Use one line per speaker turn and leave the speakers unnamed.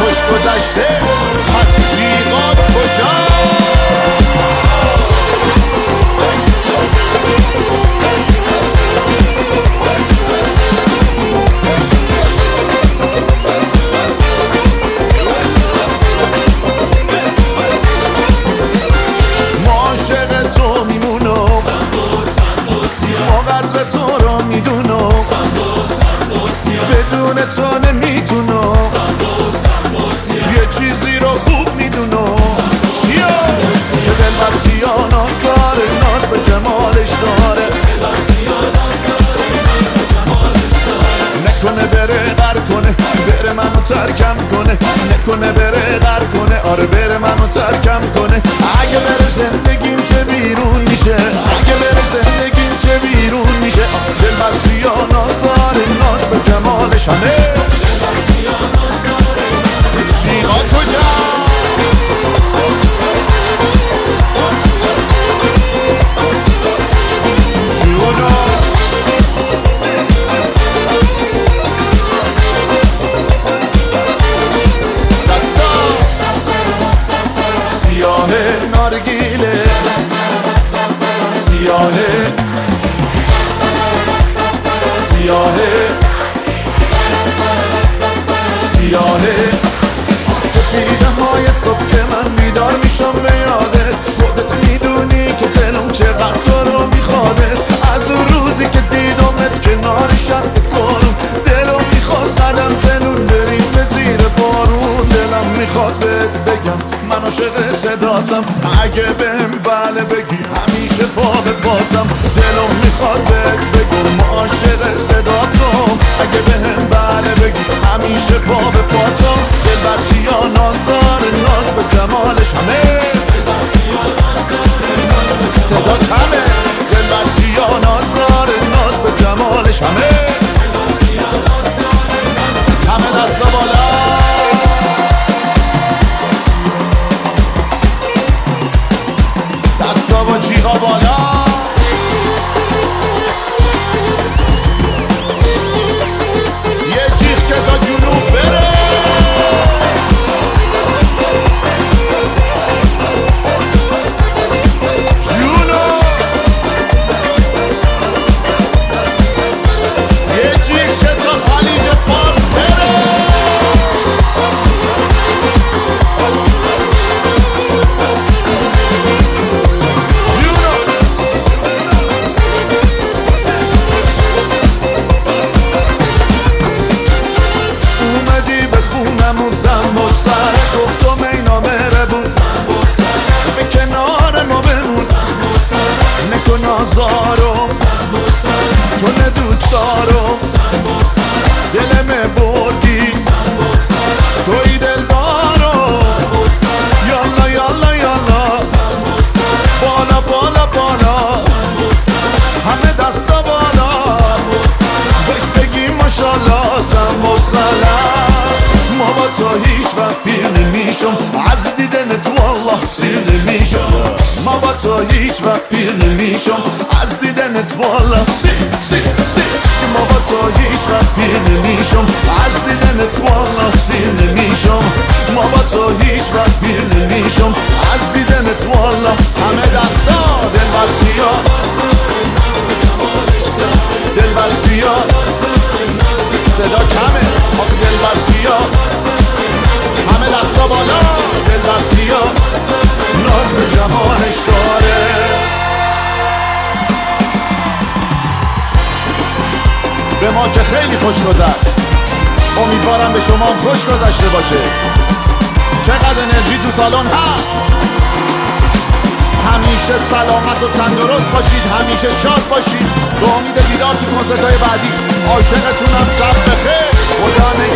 خوش گذشته پس جیغات کجا؟ ما عاشق تو میمونم، ما قدر تو رو میدونم، بدون تو نمیتونم، یه چیزی رو خوب میدونم که دل بر سیانات داره، ناز به جمالش داره، نکنه بره غر کنه، بره منو ترکم کنه، نکنه بره غر کنه، آره بره منو ترکم کنه. اگه بره زندگیم چه بیرون میشه، اگه بره زندگیم چه بیرون میشه. دل بر سیانات داره، ناز به جمالش همه جیغا کجا؟ نارگیله سیاهه سیاهه سیاهه سپیده های صبح که من بیدار میشم به یادت، خودت میدونی که دلم چقدر تو رو میخواده. از اون روزی که دیدمت کنار شط کنم، دلم میخواست قدم زنون بریم به زیر بارون. دلم میخواد بهت بگم من عاشق صداتم، اگه بهم بله بگی همیشه پا به پاتم. دلم میخواد بهت بگم عاشق صداتم، اگه بهم بله بگی همیشه پا به پاتم. دل بر سیانات داره، ناز به جمالش همه صدا کمه. دل بر سیانات داره، ناز به جمالش همه دستا بالا. دستا با جیغا بالا. یه جیغ که تا جنوب بره. جنوب یه جیغ که تا خلیج فارس بره. گفتم ای نامره بود به کنار ما بمون، نکن آزارم تو ندوست دارم، دلمه بردی توی دل دارم. یالا یالا یالا بالا بالا بالا همه دستا بالا، خوش بگیم ماشالله سمبوسلم. ما با تو هیچ وقت پیر نمیشم، از دیدنت والله سیر نمیشم. ما با تو هیچ وقت پیر نمیشم، از دیدنت والله سیر. ما با تو هیچ وقت پیر نمیشم، از دیدنت والله سیر نمیشم. ما با تو هیچ وقت پیر نمیشم، از دیدنت والله همه دستا. دل بر سیاه، دل بر سیاه صدا کمه. دل بر سیاه همه دستا بالا. دل بر سیاه ناز به جمالش داره. به ما که خیلی خوش گذشت، امیدوارم به شما هم خوش گذشته باشه. چقدر انرژی تو سالن هست. همیشه سلامت و تندرست باشید، همیشه شاد باشید. به امید دیدار تو کنسرت‌های بعدی. عاشقتونم. شب بخیر. خدا